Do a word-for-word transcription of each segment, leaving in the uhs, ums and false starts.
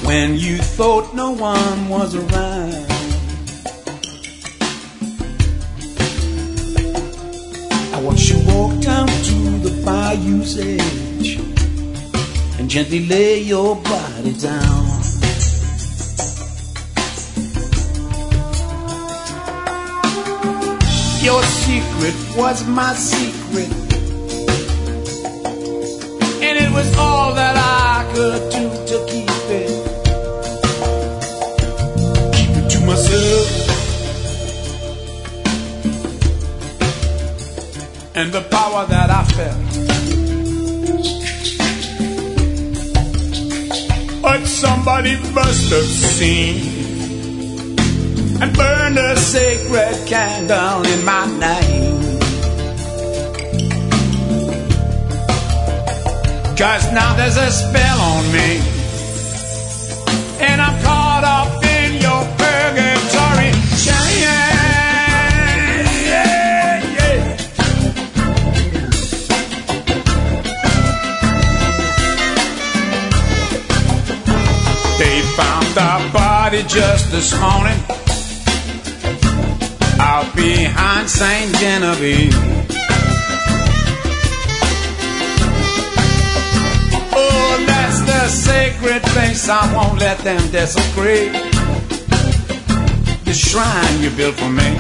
when you thought no one was around. I watched you walk down to the bayou's edge and gently lay your body down. Your secret was my secret, and it was all that I could do to keep it, keep it to myself. And the power that I felt, but somebody must have seen and burned a sacred candle in my name. 'Cause now there's a spell on me, and I'm caught up in your purgatory chain. Yeah, yeah. They found our body just this morning out behind Saint Genevieve. Oh, that's the sacred place I won't let them desecrate. The shrine you built for me.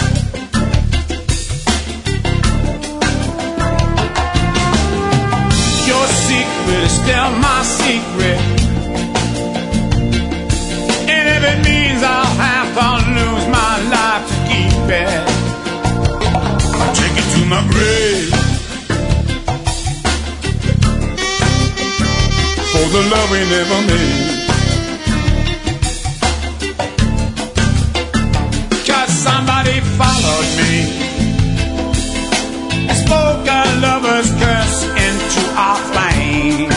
Your secret is still my secret, and if it means I'll have to lose my life to keep it, I'll take it to my grave. For the love we never made. 'Cause somebody followed me and spoke a lover's curse into our flame.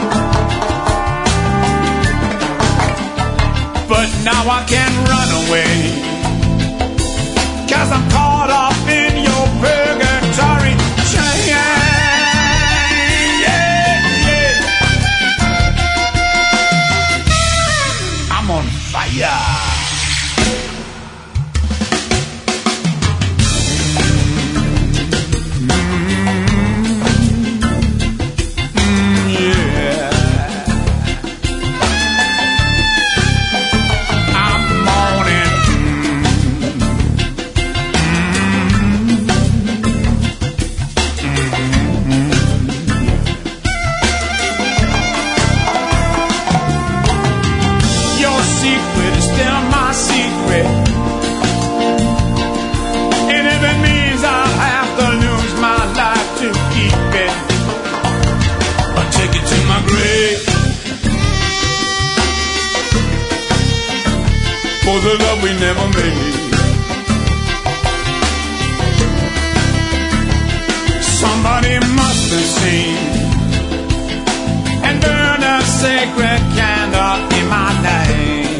But now I can't run away, 'cause I'm caught up in your purgatory chain. Yeah, yeah. I'm on fire. For the love we never made. Somebody must have seen and burned a sacred candle in my name.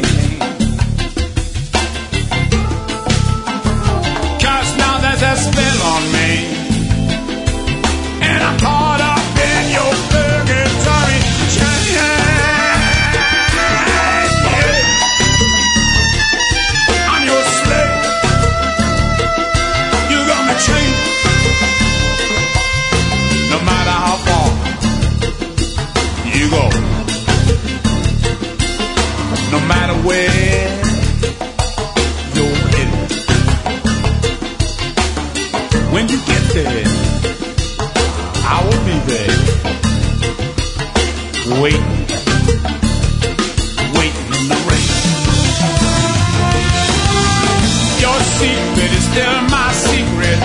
'Cause now there's a spell on me, and I'm caught up in your purgatory chain. No matter how far you go, no matter where you're headed, when you get there, I will be there, waiting, waiting in the rain. Your secret is still my secret,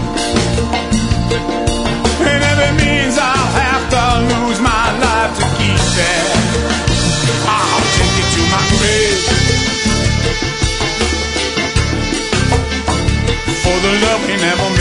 and if it means I'll have to lose my life to keep it, I'll take it to my grave. For the love we never